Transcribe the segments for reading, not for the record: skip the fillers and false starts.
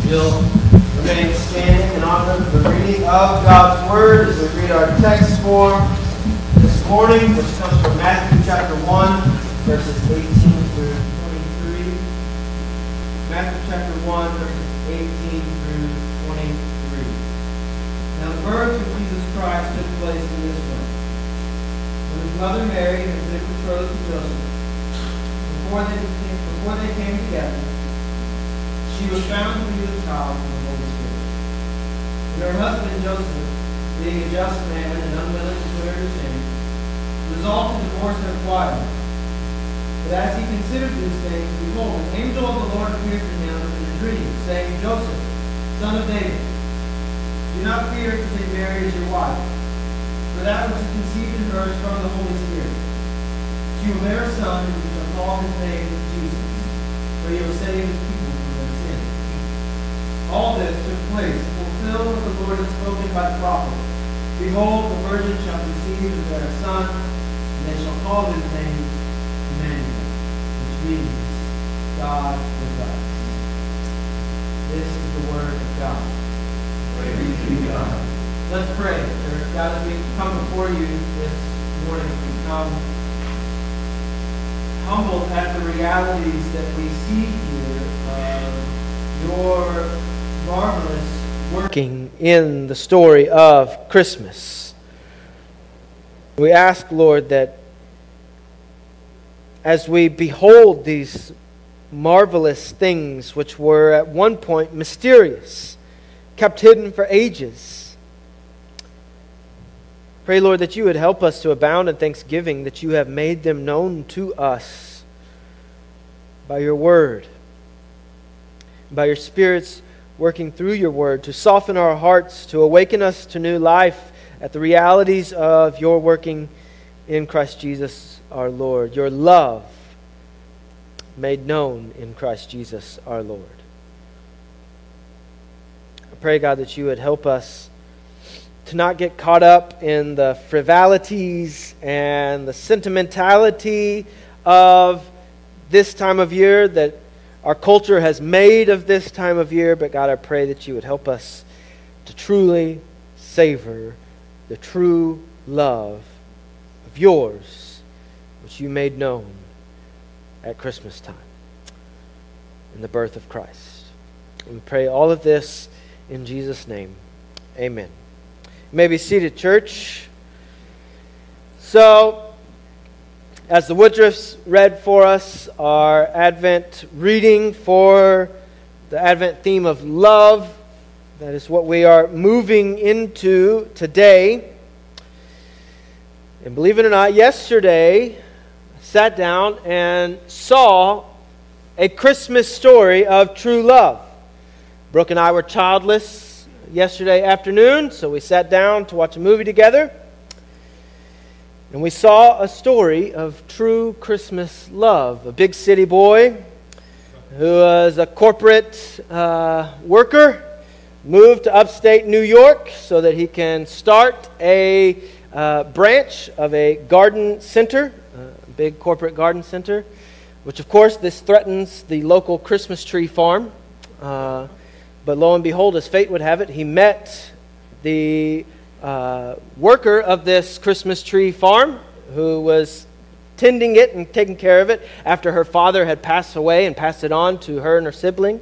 You'll remain standing in honor of the reading of God's Word as we read our text for this morning, which comes from Matthew chapter 1, verses 18 through 23. Matthew chapter 1, verses 18 through 23. Now the birth of Jesus Christ took place in this way. When his mother Mary had been betrothed to Joseph, before they came together, she was found to be with child from the Holy Spirit. And her husband Joseph, being a just man and unwilling to put her to shame, resolved to divorce her quietly. But as he considered these things, behold, an angel of the Lord appeared to him in a dream, saying, Joseph, son of David, do not fear to take Mary as your wife, for that which is conceived in her is from the Holy Spirit. She will bear a son, and you shall call his name Jesus, for he will save his people. All this took place to fulfill what the Lord had spoken by the prophet. Behold, the virgin shall conceive and bear a son, and they shall call his name Emmanuel, which means God with us. This is the word of God. Praise be to God. Let's pray. God, as we come before you this morning, we come humbled at the realities that we see here of your marvelous working in the story of Christmas. We ask, Lord, that as we behold these marvelous things which were at one point mysterious, kept hidden for ages, pray, Lord, that you would help us to abound in thanksgiving that you have made them known to us by your word, by your Spirit's working through your word to soften our hearts, to awaken us to new life at the realities of your working in Christ Jesus our Lord, your love made known in Christ Jesus our Lord. I pray, God, that you would help us to not get caught up in the frivolities and the sentimentality of this time of year that our culture has made of this time of year, but God, I pray that you would help us to truly savor the true love of yours, which you made known at Christmas time in the birth of Christ. And we pray all of this in Jesus' name. Amen. You may be seated, church. So, as the Woodruffs read for us our Advent reading for the Advent theme of love, that is what we are moving into today. And believe it or not, yesterday I sat down and saw a Christmas story of true love. Brooke and I were childless yesterday afternoon, so we sat down to watch a movie together. And we saw a story of true Christmas love. A big city boy who was a corporate worker moved to upstate New York so that he can start a branch of a garden center, a big corporate garden center, which of course this threatens the local Christmas tree farm. But lo and behold, as fate would have it, he met the worker of this Christmas tree farm who was tending it and taking care of it after her father had passed away and passed it on to her and her sibling.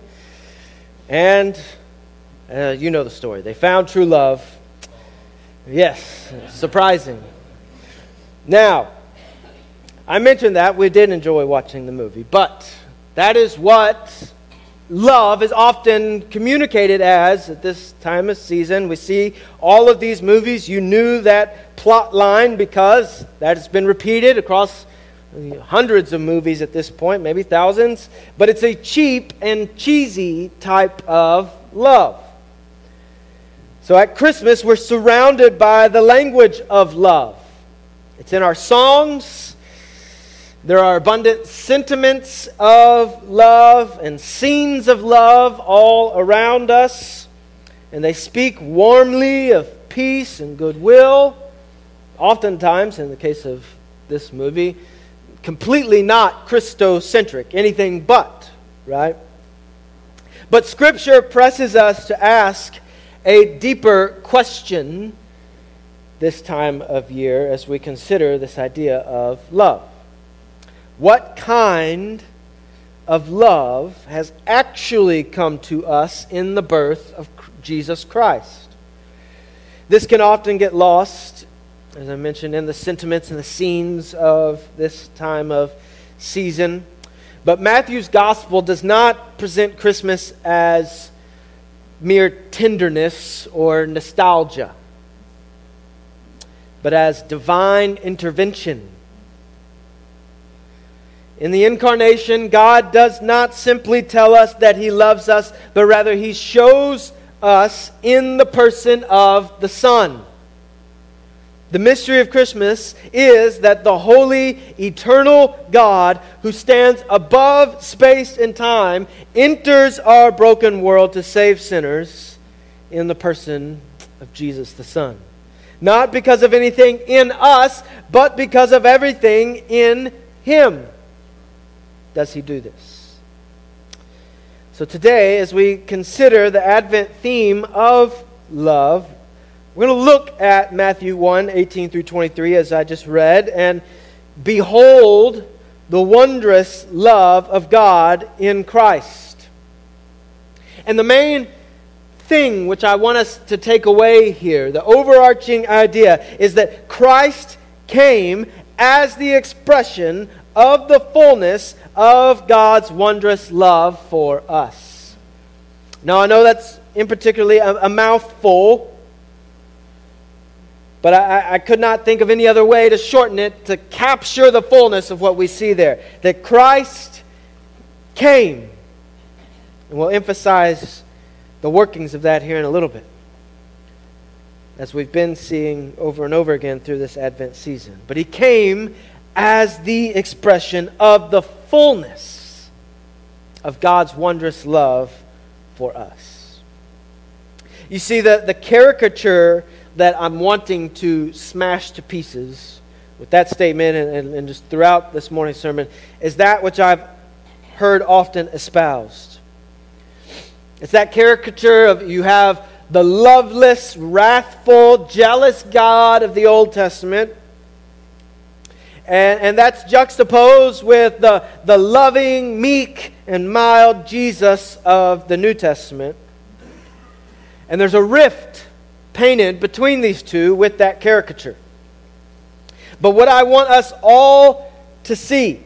And you know the story. They found true love. Yes, surprising. Now, I mentioned that we did enjoy watching the movie, but that is what love is often communicated as at this time of season. We see all of these movies. You knew that plot line because that has been repeated across hundreds of movies at this point, maybe thousands. But it's a cheap and cheesy type of love. So at Christmas, we're surrounded by the language of love. It's in our songs. There are abundant sentiments of love and scenes of love all around us. And they speak warmly of peace and goodwill. Oftentimes, in the case of this movie, completely not Christocentric, anything but, right? But Scripture presses us to ask a deeper question this time of year as we consider this idea of love. What kind of love has actually come to us in the birth of Jesus Christ? This can often get lost, as I mentioned, in the sentiments and the scenes of this time of season. But Matthew's gospel does not present Christmas as mere tenderness or nostalgia, but as divine intervention. In the incarnation, God does not simply tell us that He loves us, but rather He shows us in the person of the Son. The mystery of Christmas is that the holy, eternal God who stands above space and time enters our broken world to save sinners in the person of Jesus the Son. Not because of anything in us, but because of everything in Him does He do this. So today, as we consider the Advent theme of love, we're going to look at Matthew 1, 18 through 23, as I just read, and behold the wondrous love of God in Christ. And the main thing which I want us to take away here, the overarching idea, is that Christ came as the expression of the fullness of God's wondrous love for us. Now, I know that's in particularly a mouthful, but I could not think of any other way to shorten it to capture the fullness of what we see there. That Christ came. And we'll emphasize the workings of that here in a little bit, as we've been seeing over and over again through this Advent season. But He came as the expression of the fullness of God's wondrous love for us. You see, the caricature that I'm wanting to smash to pieces with that statement and just throughout this morning's sermon is that which I've heard often espoused. It's that caricature of you have the loveless, wrathful, jealous God of the Old Testament, and that's juxtaposed with the loving, meek, and mild Jesus of the New Testament. And there's a rift painted between these two with that caricature. But what I want us all to see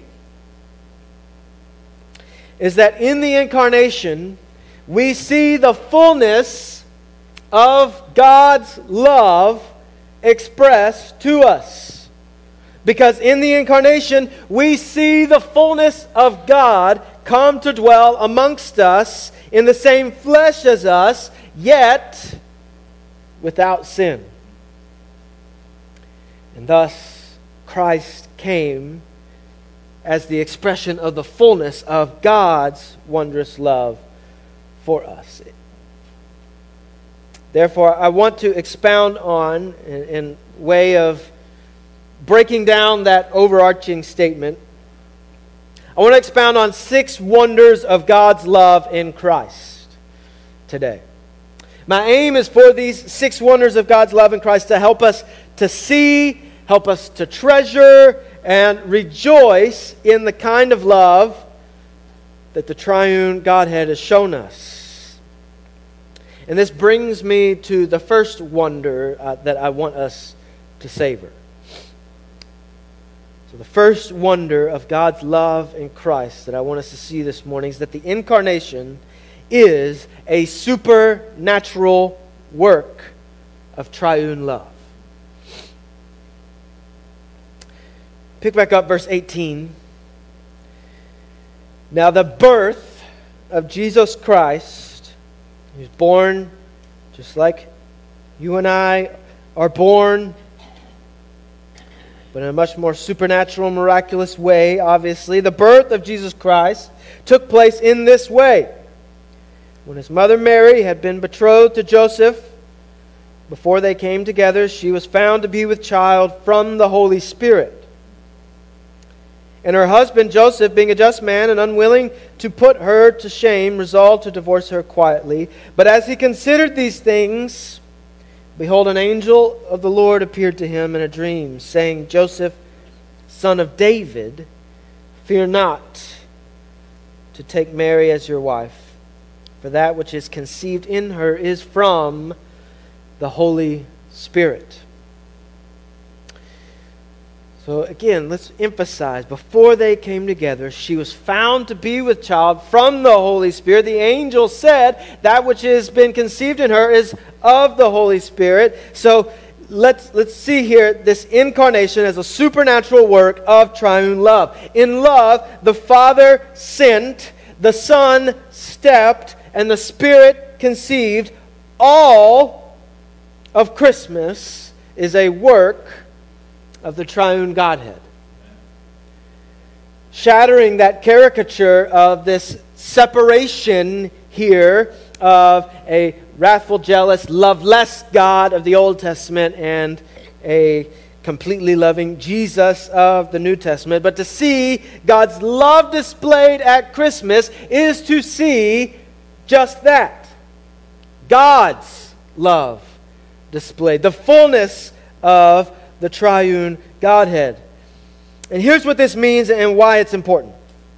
is that in the incarnation, we see the fullness of God's love expressed to us. Because in the incarnation, we see the fullness of God come to dwell amongst us in the same flesh as us, yet without sin. And thus, Christ came as the expression of the fullness of God's wondrous love for us. Therefore, I want to expound on, in way of breaking down that overarching statement, I want to expound on 6 wonders of God's love in Christ today. My aim is for these 6 wonders of God's love in Christ to help us to see, help us to treasure, and rejoice in the kind of love that the triune Godhead has shown us. And this brings me to the first wonder that I want us to savor. So the first wonder of God's love in Christ that I want us to see this morning is that the incarnation is a supernatural work of triune love. Pick back up verse 18. Now the birth of Jesus Christ, He was born just like you and I are born, but in a much more supernatural, miraculous way, obviously. The birth of Jesus Christ took place in this way. When His mother Mary had been betrothed to Joseph, before they came together, she was found to be with child from the Holy Spirit. And her husband Joseph, being a just man and unwilling to put her to shame, resolved to divorce her quietly. But as he considered these things, behold, an angel of the Lord appeared to him in a dream, saying, Joseph, son of David, fear not to take Mary as your wife, for that which is conceived in her is from the Holy Spirit. So again, let's emphasize, before they came together, she was found to be with child from the Holy Spirit. The angel said that which has been conceived in her is of the Holy Spirit. So let's see here this incarnation as a supernatural work of triune love. In love, the Father sent, the Son stepped, and the Spirit conceived. All of Christmas is a work of the triune Godhead. Shattering that caricature of this separation here of a wrathful, jealous, loveless God of the Old Testament and a completely loving Jesus of the New Testament. But to see God's love displayed at Christmas is to see just that. God's love displayed. The fullness of the triune Godhead. And here's what this means and why it's important.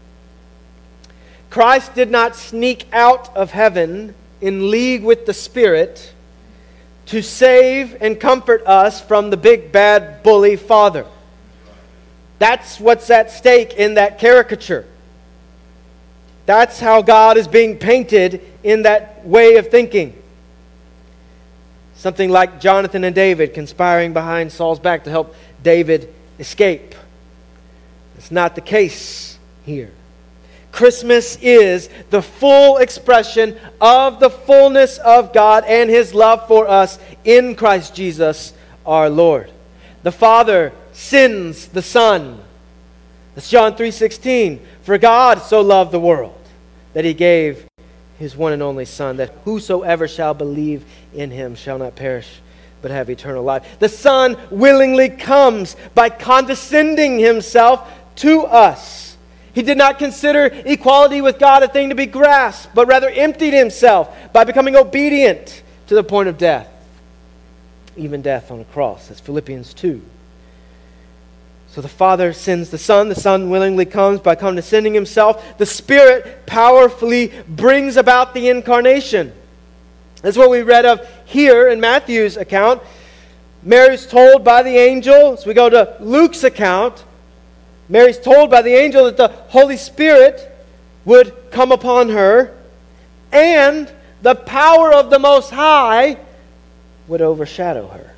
Christ did not sneak out of heaven in league with the Spirit to save and comfort us from the big bad bully Father. That's what's at stake in that caricature. That's how God is being painted in that way of thinking. Something like Jonathan and David conspiring behind Saul's back to help David escape. It's not the case here. Christmas is the full expression of the fullness of God and His love for us in Christ Jesus our Lord. The Father sends the Son. That's John 3:16. For God so loved the world that He gave His one and only Son, that whosoever shall believe in Him shall not perish, but have eternal life. The Son willingly comes by condescending Himself to us. He did not consider equality with God a thing to be grasped, but rather emptied Himself by becoming obedient to the point of death, even death on a cross. That's Philippians 2. So the Father sends the Son willingly comes by condescending Himself. The Spirit powerfully brings about the incarnation. That's what we read of here in Matthew's account. Mary's told by the angel, as we go to Luke's account, Mary's told by the angel that the Holy Spirit would come upon her, and the power of the Most High would overshadow her.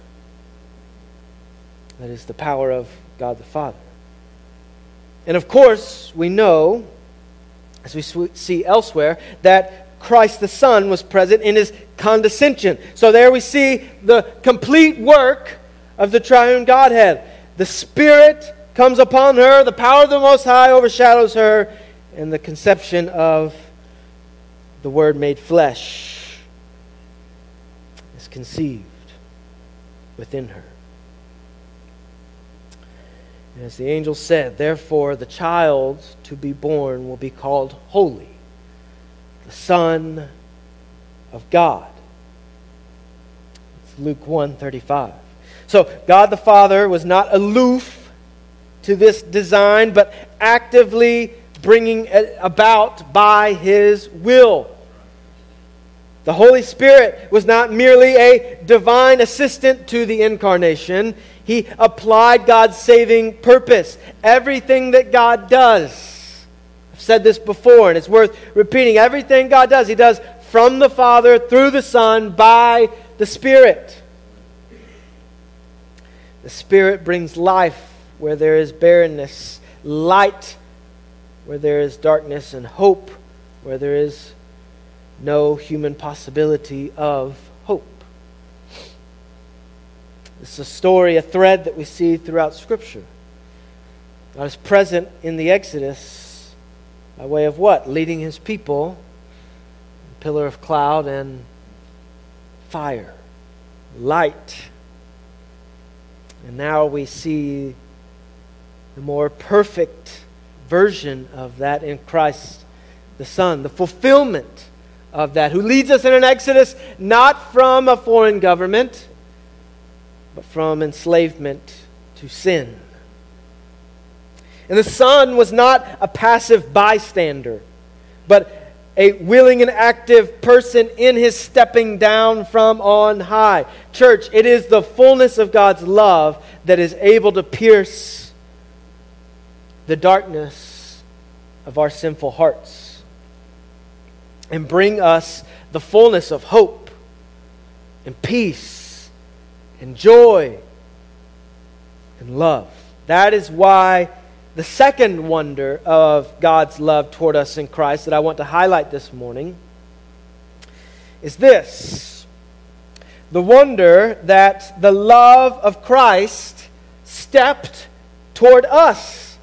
That is the power of God the Father. And of course, we know, as we see elsewhere, that Christ the Son was present in His condescension. So there we see the complete work of the triune Godhead. The Spirit comes upon her, the power of the Most High overshadows her, and the conception of the Word made flesh is conceived within her. And as the angel said, therefore the child to be born will be called Holy, the Son of God. It's Luke 1:35. So God the Father was not aloof to this design, but actively bringing it about by His will. The Holy Spirit was not merely a divine assistant to the incarnation. He applied God's saving purpose. Everything that God does, I've said this before and it's worth repeating, everything God does, He does from the Father, through the Son, by the Spirit. The Spirit brings life where there is barrenness, light where there is darkness, and hope where there is no human possibility of hope. This is a story, a thread that we see throughout Scripture. God is present in the Exodus by way of what? Leading His people, a pillar of cloud and fire, light. And now we see the more perfect version of that in Christ the Son, the fulfillment of that, who leads us in an exodus not from a foreign government, but from enslavement to sin. And the Son was not a passive bystander, but a willing and active person in His stepping down from on high. Church, it is the fullness of God's love that is able to pierce the darkness of our sinful hearts and bring us the fullness of hope and peace and joy and love. That is why the second wonder of God's love toward us in Christ that I want to highlight this morning is this: the wonder that the love of Christ stepped toward us.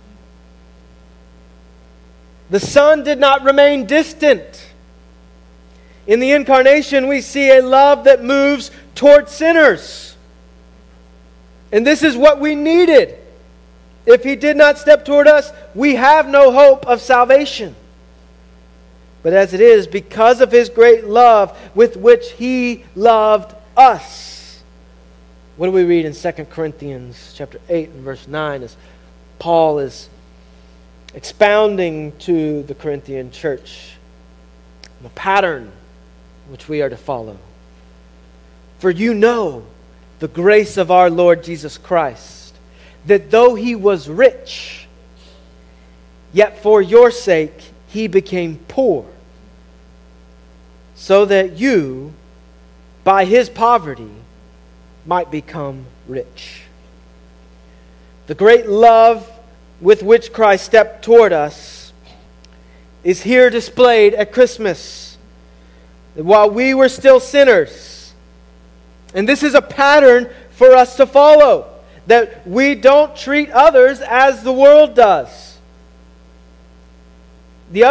The Son did not remain distant. In the incarnation, we see a love that moves toward sinners. And this is what we needed. If He did not step toward us, we have no hope of salvation. But as it is, because of His great love with which He loved us. What do we read in 2 Corinthians chapter 8 and verse 9 as Paul is expounding to the Corinthian church the pattern which we are to follow? For you know the grace of our Lord Jesus Christ, that though He was rich, yet for your sake He became poor, so that you, by His poverty, might become rich. The great love with which Christ stepped toward us is here displayed at Christmas. While we were still sinners, and this is a pattern for us to follow, that we don't treat others as the world does. The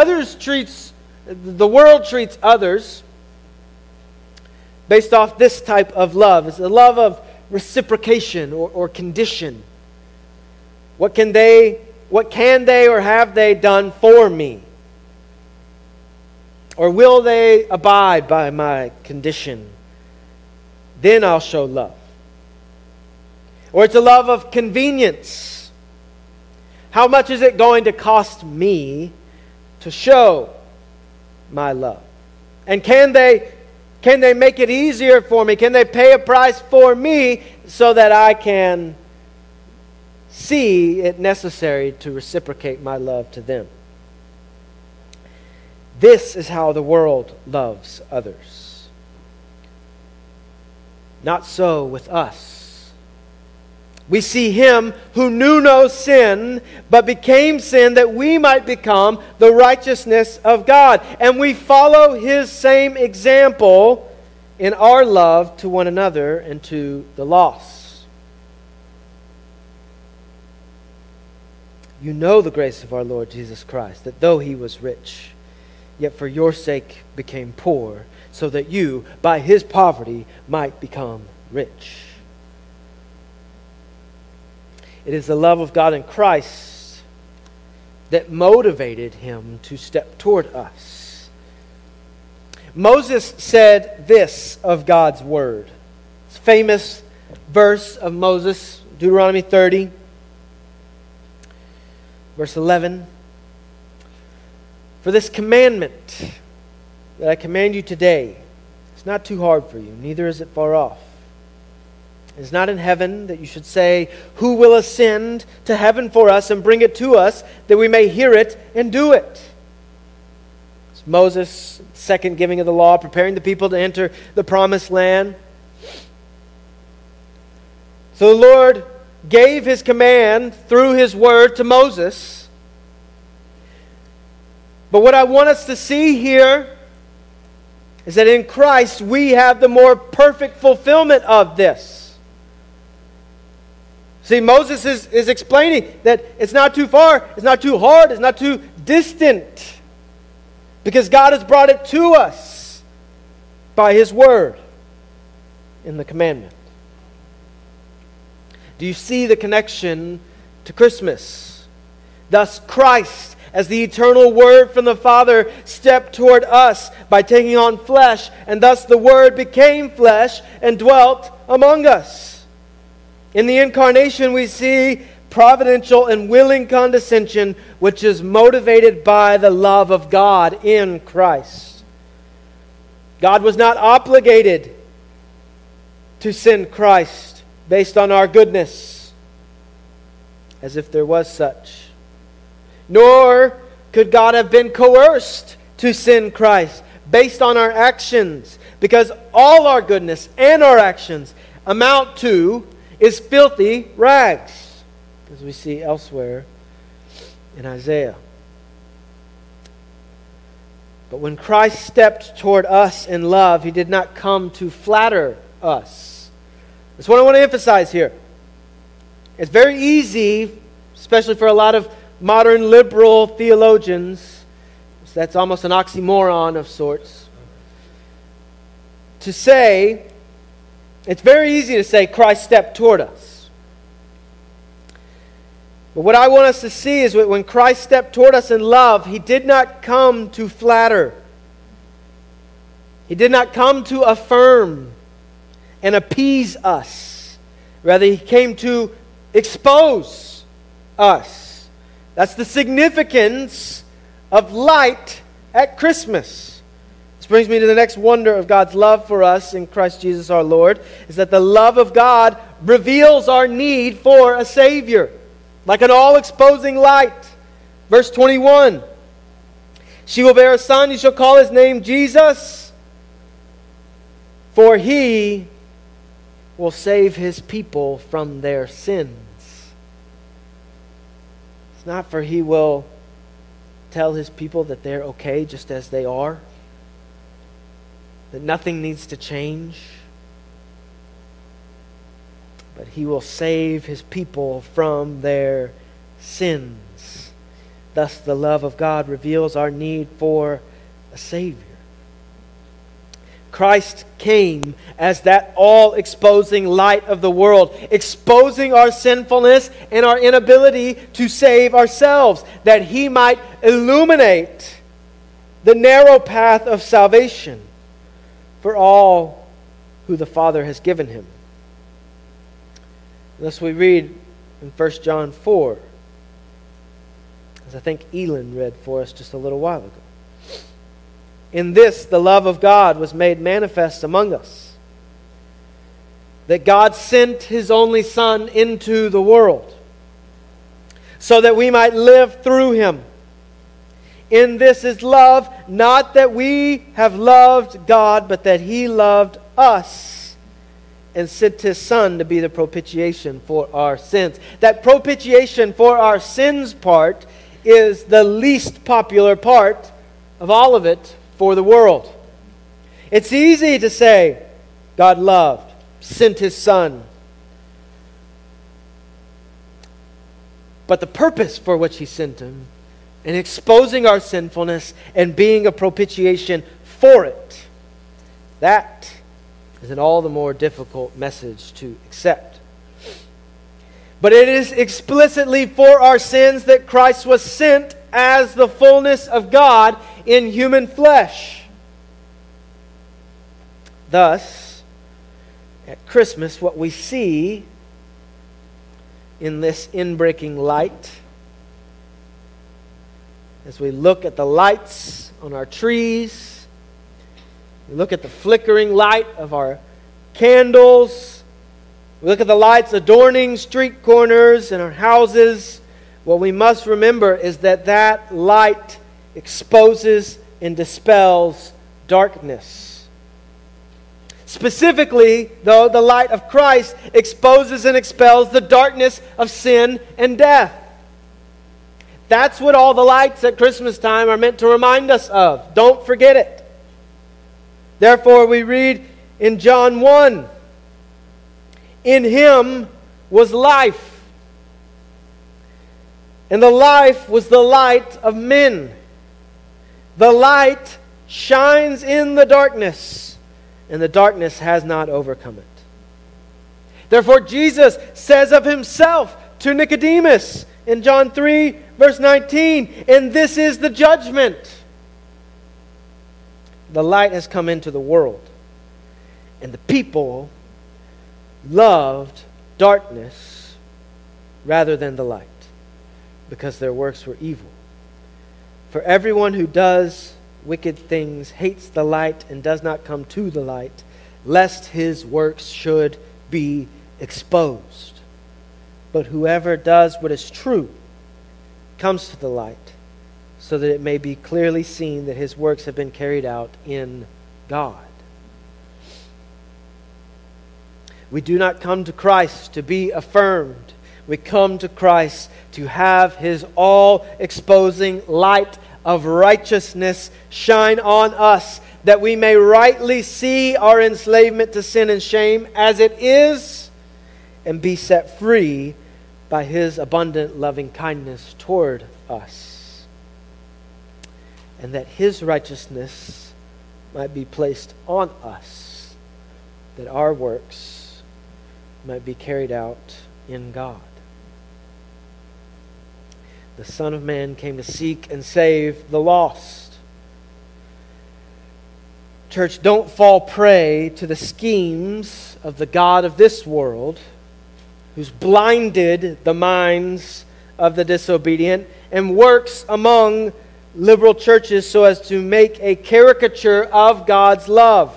world treats others based off this type of love. It's a love of reciprocation or condition. What can they or have they done for me? Or will they abide by my condition? Then I'll show love. Or it's a love of convenience. How much is it going to cost me to show my love? And can they make it easier for me? Can they pay a price for me so that I can see it necessary to reciprocate my love to them? This is how the world loves others. Not so with us. We see Him who knew no sin, but became sin that we might become the righteousness of God. And we follow His same example in our love to one another and to the lost. You know the grace of our Lord Jesus Christ, that though He was rich, yet for your sake became poor, so that you, by His poverty, might become rich. It is the love of God in Christ that motivated Him to step toward us. Moses said this of God's Word. It's a famous verse of Moses, Deuteronomy 30, verse 11. For this commandment that I command you today, it's not too hard for you, neither is it far off. It is not in heaven that you should say, who will ascend to heaven for us and bring it to us, that we may hear it and do it. It's Moses' second giving of the law, preparing the people to enter the promised land. So the Lord gave His command through His word to Moses. But what I want us to see here is that in Christ we have the more perfect fulfillment of this. See, Moses is explaining that it's not too far, it's not too hard, it's not too distant, because God has brought it to us by His word in the commandment. Do you see the connection to Christmas? Thus Christ, as the eternal Word from the Father, stepped toward us by taking on flesh, and thus the Word became flesh and dwelt among us. In the Incarnation we see providential and willing condescension, which is motivated by the love of God in Christ. God was not obligated to send Christ based on our goodness, as if there was such. Nor could God have been coerced to send Christ based on our actions, because all our goodness and our actions amount to is filthy rags, as we see elsewhere in Isaiah. But when Christ stepped toward us in love, He did not come to flatter us. That's what I want to emphasize here. It's very easy, especially for a lot of modern liberal theologians, that's almost an oxymoron of sorts, to say, it's very easy to say Christ stepped toward us. But what I want us to see is when Christ stepped toward us in love, He did not come to flatter. He did not come to affirm and appease us. Rather, He came to expose us. That's the significance of light at Christmas. This brings me to the next wonder of God's love for us in Christ Jesus our Lord, is that the love of God reveals our need for a Savior, like an all-exposing light. Verse 21, she will bear a son, you shall call his name Jesus, for He will save His people from their sins. It's not for He will tell His people that they're okay just as they are, that nothing needs to change, but He will save His people from their sins. Thus the love of God reveals our need for a Savior. Christ came as that all-exposing light of the world, exposing our sinfulness and our inability to save ourselves, that He might illuminate the narrow path of salvation for all who the Father has given Him. Thus we read in 1 John 4, as I think Elin read for us just a little while ago. In this, the love of God was made manifest among us, that God sent His only Son into the world, so that we might live through Him. In this is love, not that we have loved God, but that He loved us and sent His Son to be the propitiation for our sins. That propitiation for our sins part is the least popular part of all of it for the world. It's easy to say God loved, sent His Son. But the purpose for which He sent Him, and exposing our sinfulness and being a propitiation for it, that is an all the more difficult message to accept. But it is explicitly for our sins that Christ was sent as the fullness of God in human flesh. Thus, at Christmas, what we see in this inbreaking light, as we look at the lights on our trees, we look at the flickering light of our candles, we look at the lights adorning street corners and our houses, what we must remember is that that light exposes and dispels darkness. Specifically, though, the light of Christ exposes and expels the darkness of sin and death. That's what all the lights at Christmas time are meant to remind us of. Don't forget it. Therefore, we read in John 1, in Him was life, and the life was the light of men. The light shines in the darkness, and the darkness has not overcome it. Therefore, Jesus says of Himself to Nicodemus in John 3, Verse 19, and this is the judgment. The light has come into the world, and the people loved darkness rather than the light, because their works were evil. For everyone who does wicked things hates the light and does not come to the light, lest his works should be exposed. But whoever does what is true comes to the light, so that it may be clearly seen that his works have been carried out in God. We do not come to Christ to be affirmed. We come to Christ to have His all-exposing light of righteousness shine on us, that we may rightly see our enslavement to sin and shame as it is, and be set free by His abundant loving kindness toward us. And that His righteousness might be placed on us, that our works might be carried out in God. The Son of Man came to seek and save the lost. Church, don't fall prey to the schemes of the god of this world, who's blinded the minds of the disobedient and works among liberal churches so as to make a caricature of God's love,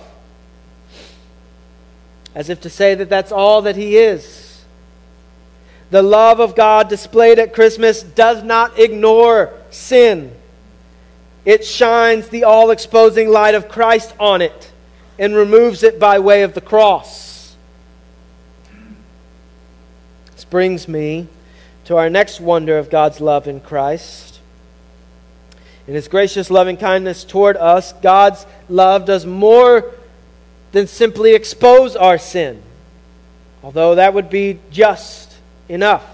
as if to say that that's all that He is. The love of God displayed at Christmas does not ignore sin. It shines the all-exposing light of Christ on it and removes it by way of the cross. This brings me to our next wonder of God's love in Christ. In His gracious loving kindness toward us, God's love does more than simply expose our sin, although that would be just enough.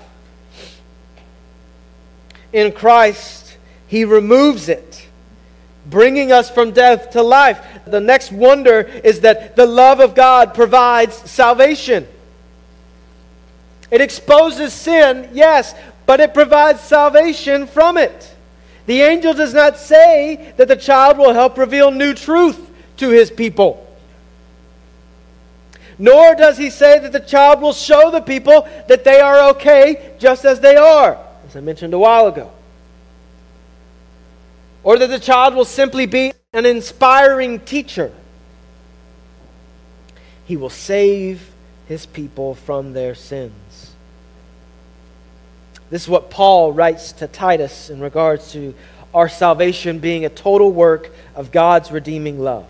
In Christ, He removes it, bringing us from death to life. The next wonder is that the love of God provides salvation. It exposes sin, yes, but it provides salvation from it. The angel does not say that the child will help reveal new truth to his people. Nor does he say that the child will show the people that they are okay just as they are, as I mentioned a while ago. Or that the child will simply be an inspiring teacher. He will save His people from their sins. This is what Paul writes to Titus in regards to our salvation being a total work of God's redeeming love.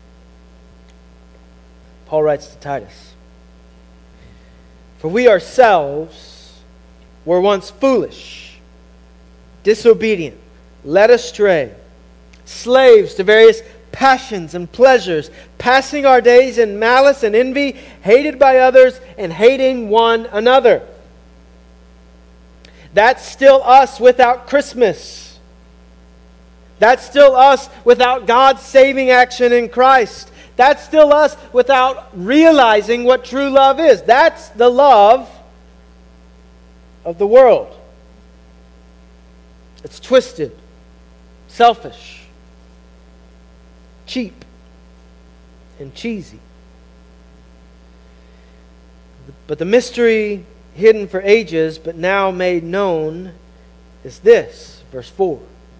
Paul writes to Titus, "For we ourselves were once foolish, disobedient, led astray, slaves to various passions and pleasures, passing our days in malice and envy, hated by others and hating one another." That's still us without Christmas. That's still us without God's saving action in Christ. That's still us without realizing what true love is. That's the love of the world. It's twisted, selfish, cheap, and cheesy. But the mystery hidden for ages, but now made known, is this, verse 4.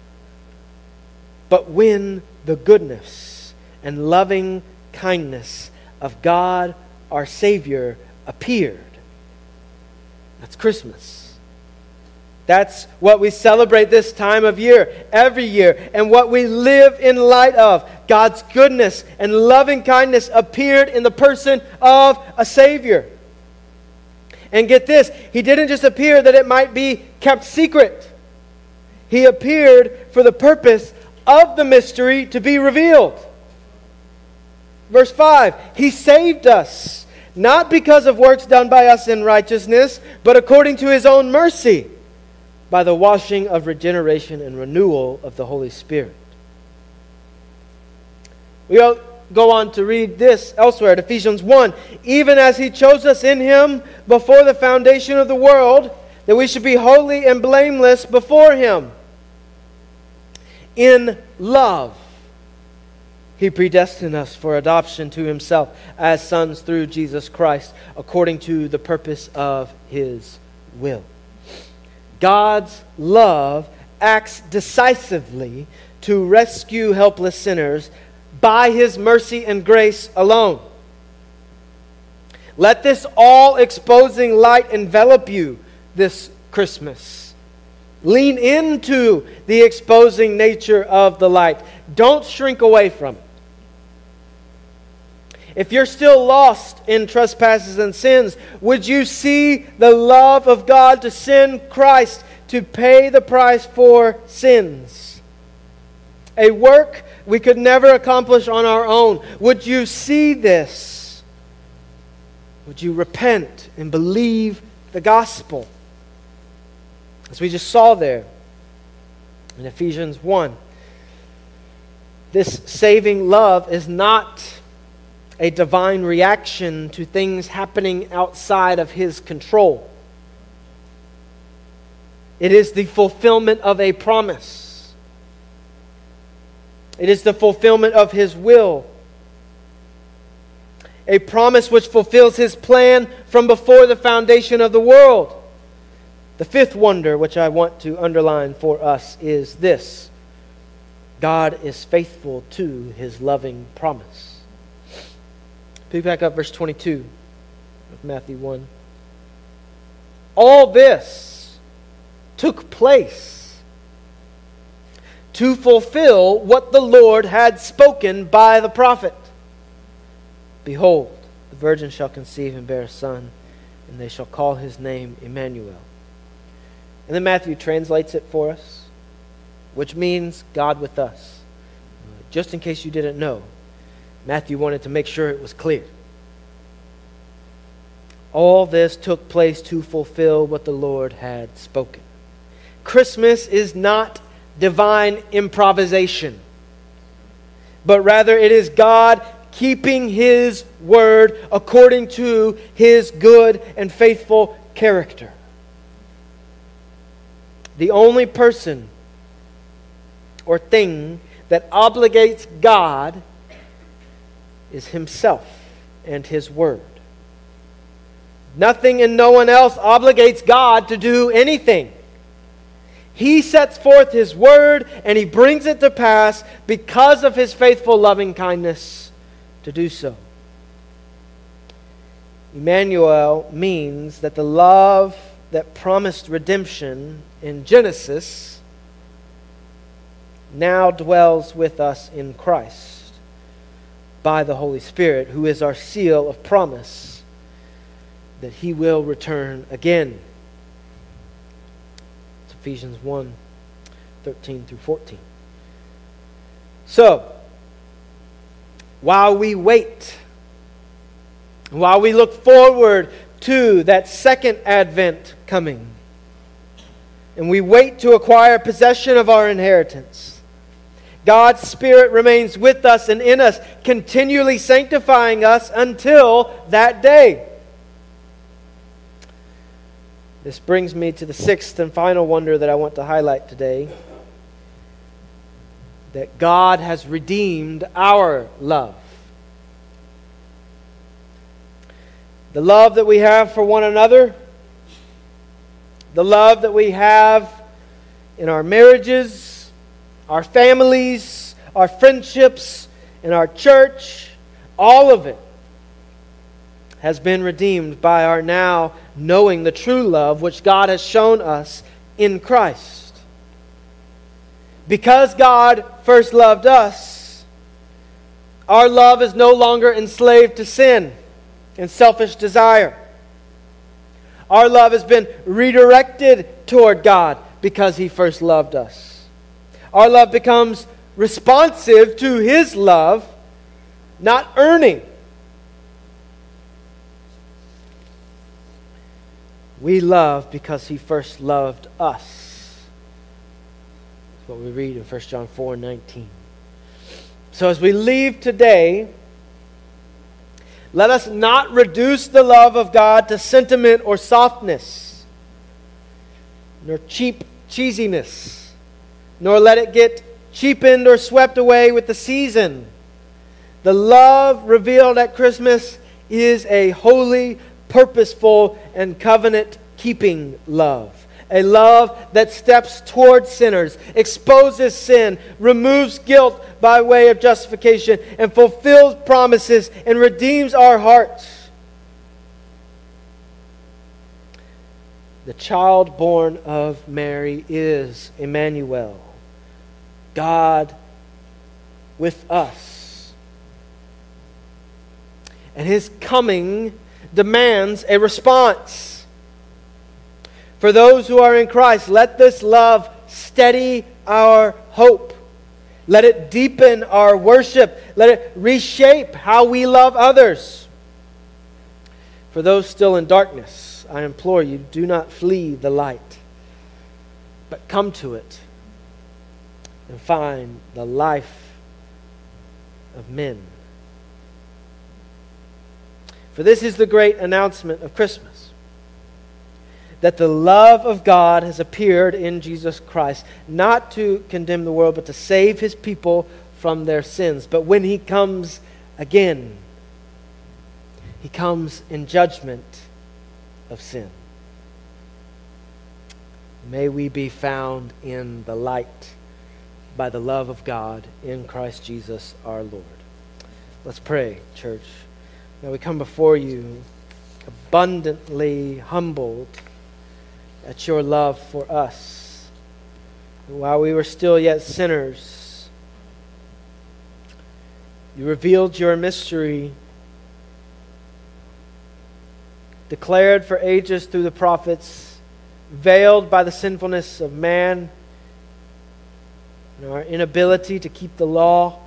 "But when the goodness and loving kindness of God our Savior appeared." That's Christmas. That's what we celebrate this time of year, every year, and what we live in light of. God's goodness and loving kindness appeared in the person of a Savior. And get this, He didn't just appear that it might be kept secret. He appeared for the purpose of the mystery to be revealed. Verse 5, "He saved us, not because of works done by us in righteousness, but according to His own mercy, by the washing of regeneration and renewal of the Holy Spirit." We'll go on to read this elsewhere at Ephesians 1. "Even as He chose us in Him before the foundation of the world, that we should be holy and blameless before Him. In love, He predestined us for adoption to Himself as sons through Jesus Christ, according to the purpose of His will. God's love acts decisively to rescue helpless sinners by His mercy and grace alone. Let this all-exposing light envelop you this Christmas. Lean into the exposing nature of the light. Don't shrink away from it. If you're still lost in trespasses and sins, would you see the love of God to send Christ to pay the price for sins? A work we could never accomplish on our own. Would you see this? Would you repent and believe the gospel? As we just saw there in Ephesians 1. This saving love is not a divine reaction to things happening outside of His control. It is the fulfillment of a promise. It is the fulfillment of His will. A promise which fulfills His plan from before the foundation of the world. The fifth wonder, which I want to underline for us, is this: God is faithful to His loving promise. Pick back up verse 22 of Matthew 1. All this took place to fulfill what the Lord had spoken by the prophet. Behold, the virgin shall conceive and bear a son, and they shall call his name Emmanuel. And then Matthew translates it for us, which means God with us. Just in case you didn't know, Matthew wanted to make sure it was clear. All this took place to fulfill what the Lord had spoken. Christmas is not divine improvisation, but rather it is God keeping His word according to His good and faithful character. The only person or thing that obligates God is Himself and His word. Nothing and no one else obligates God to do anything. He sets forth His word and He brings it to pass because of His faithful loving kindness to do so. Emmanuel means that the love that promised redemption in Genesis now dwells with us in Christ by the Holy Spirit, who is our seal of promise that He will return again. It's Ephesians 1, 13 through 14. So, while we wait, while we look forward to that second advent coming, and we wait to acquire possession of our inheritance, God's Spirit remains with us and in us, continually sanctifying us until that day. This brings me to the sixth and final wonder that I want to highlight today. That God has redeemed our love. The love that we have for one another, the love that we have in our marriages, our families, our friendships, in our church, all of it has been redeemed by our now knowing the true love which God has shown us in Christ. Because God first loved us, our love is no longer enslaved to sin and selfish desire. Our love has been redirected toward God because He first loved us. Our love becomes responsive to His love, not earning. We love because He first loved us. That's what we read in 1 John 4:19. So as we leave today, let us not reduce the love of God to sentiment or softness. nor cheap cheesiness, nor let it get cheapened or swept away with the season. The love revealed at Christmas is a holy, purposeful, and covenant-keeping love. A love that steps toward sinners, exposes sin, removes guilt by way of justification, and fulfills promises and redeems our hearts. The child born of Mary is Emmanuel, God with us. And His coming demands a response. For those who are in Christ, let this love steady our hope. Let it deepen our worship. Let it reshape how we love others. For those still in darkness, I implore you, do not flee the light, but come to it and find the life of men. For this is the great announcement of Christmas, that the love of God has appeared in Jesus Christ, not to condemn the world, but to save His people from their sins. But when He comes again, He comes in judgment of sin. May we be found in the light by the love of God in Christ Jesus our Lord. Let's pray, church. Now we come before you abundantly humbled at your love for us. And while we were still yet sinners, you revealed your mystery, declared for ages through the prophets, veiled by the sinfulness of man and our inability to keep the law,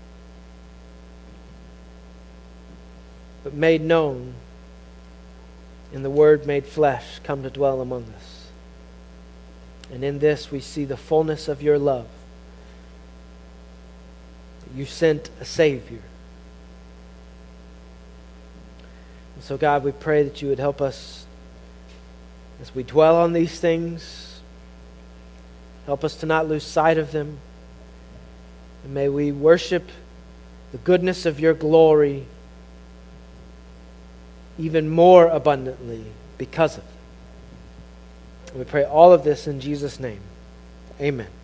but made known in the Word made flesh, come to dwell among us. And in this we see the fullness of your love. You sent a Savior. And so God, we pray that you would help us as we dwell on these things. Help us to not lose sight of them. And may we worship the goodness of your glory even more abundantly because of it. And we pray all of this in Jesus' name. Amen.